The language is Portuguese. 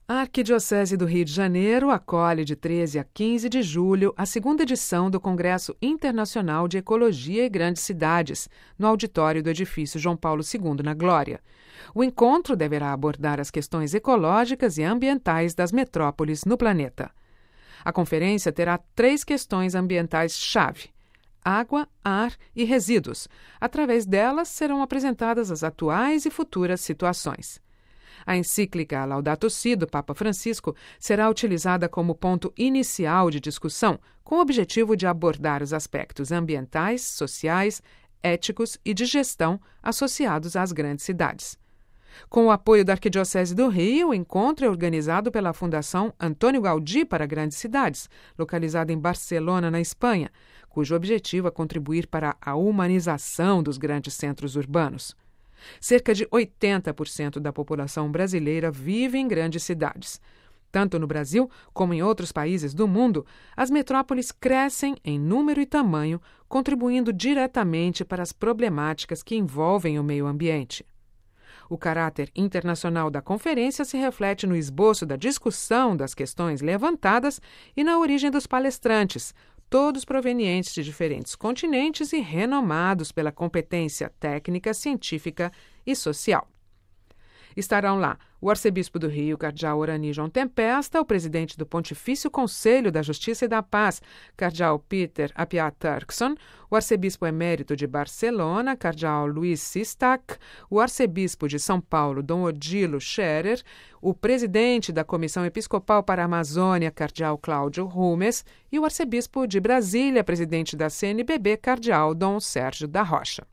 A Arquidiocese do Rio de Janeiro acolhe de 13 a 15 de julho a segunda edição do Congresso Internacional de Ecologia e Grandes Cidades, no auditório do edifício João Paulo II, na Glória. O encontro deverá abordar as questões ecológicas e ambientais das metrópoles no planeta. A conferência terá 3 questões ambientais-chave: água, ar e resíduos. Através delas serão apresentadas as atuais e futuras situações. A encíclica Laudato Si, do Papa Francisco, será utilizada como ponto inicial de discussão, com o objetivo de abordar os aspectos ambientais, sociais, éticos e de gestão associados às grandes cidades. Com o apoio da Arquidiocese do Rio, o encontro é organizado pela Fundação Antônio Gaudí para Grandes Cidades, localizada em Barcelona, na Espanha, cujo objetivo é contribuir para a humanização dos grandes centros urbanos. Cerca de 80% da população brasileira vive em grandes cidades. Tanto no Brasil como em outros países do mundo, as metrópoles crescem em número e tamanho, contribuindo diretamente para as problemáticas que envolvem o meio ambiente. O caráter internacional da conferência se reflete no esboço da discussão das questões levantadas e na origem dos palestrantes, todos provenientes de diferentes continentes e renomados pela competência técnica, científica e social. Estarão lá o arcebispo do Rio, cardeal Orani João Tempesta, o presidente do Pontifício Conselho da Justiça e da Paz, cardeal Peter Apiat Turkson, o arcebispo emérito de Barcelona, cardeal Luiz Sistach, o arcebispo de São Paulo, Dom Odilo Scherer, o presidente da Comissão Episcopal para a Amazônia, cardeal Cláudio Rumes, e o arcebispo de Brasília, presidente da CNBB, cardeal Dom Sérgio da Rocha.